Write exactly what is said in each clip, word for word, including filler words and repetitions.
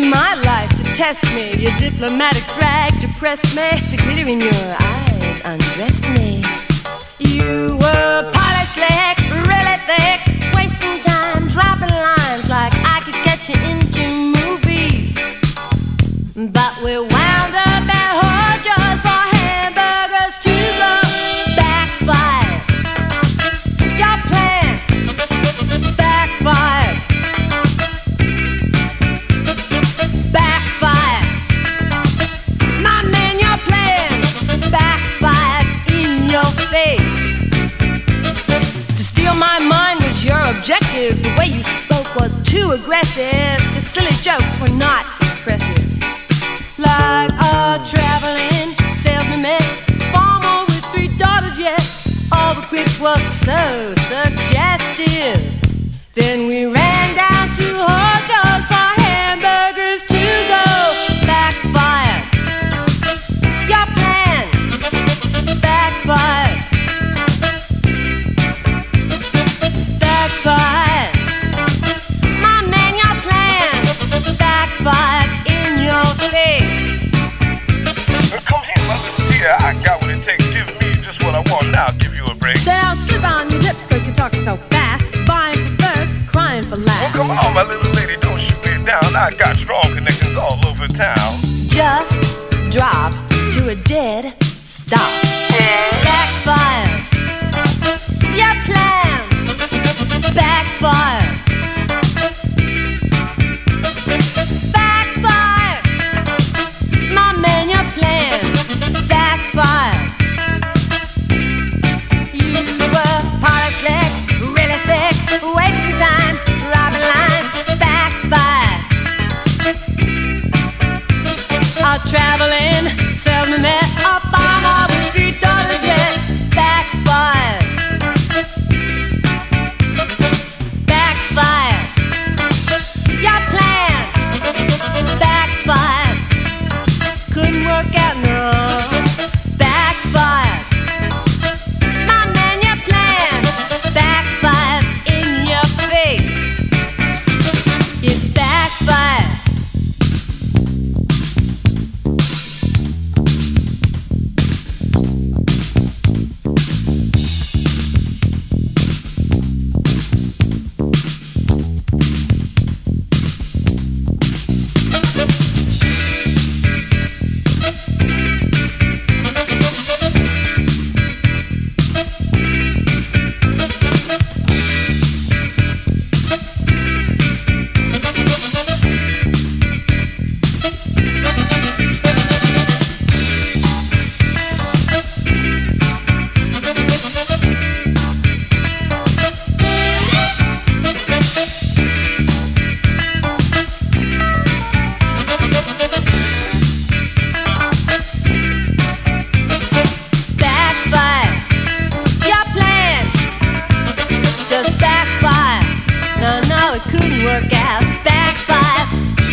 risking my life to test me. Your diplomatic drag depressed me. The glitter in your eyes undressed me. You were poly slick, really thick, wasting time, dropping lines like I could get you into movies. But we wound up at Hojo's for hamburgers to go. Backfire. Your plan backfire. Backfire. My man, your plan backfired in your face. To steal my mind was your objective. The way you spoke was too aggressive. The silly jokes were not impressive. Like a traveling salesman met farmer with three daughters, yet all the quips were so suggestive. Then we ran down to Hojo's for hamburgers to go. Backfire. Your plan backfire. Backfire. My man, your plan backfired in your face. Come here, my little dear. I got what it takes. Give me just what I want. Now I'll give you a break. Don't slip on your lips cause you're talking so fast. Buying for first, crying for last. Oh, come on, my little lady. Don't shoot me down. I got strong connections all over town. Just drop to a dead stop. Backfire. Your plan backfire. Backfire. My man, your plan backfire. You were poly slick, really thick, wasting time, dropping lines. Backfire. A traveling salesman met a farmer with three daughters, yet backfire. Backfire. Your plan backfire. Couldn't work out, no. Backfire. My man, your plan backfired in your face. It backfired. Work out, backfire.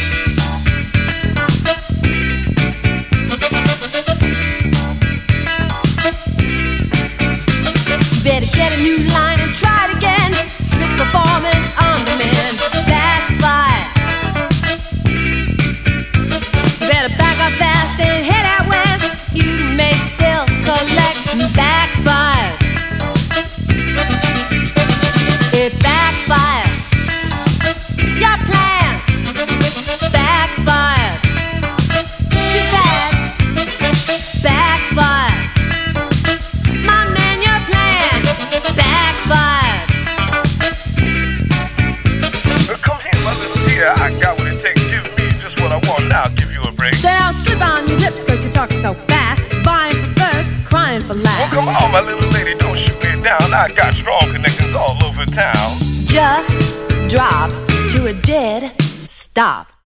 Better get a new line and try it again. Slick performance on demand. Backfire. Better back up fast and head out west. You may still collect. Backfire. It backfires. Your plan backfire. Too bad. Backfire. My man, your plan backfire. Come here, my little dear. I got what it takes. Give me just what I want. Now I'll give you a break. Don't slip on your lips cause you're talking so fast. Buying for first, crying for last. Oh, come on, my little lady. Don't shoot me down. I got strong connections all over town. Just drop to a dead stop.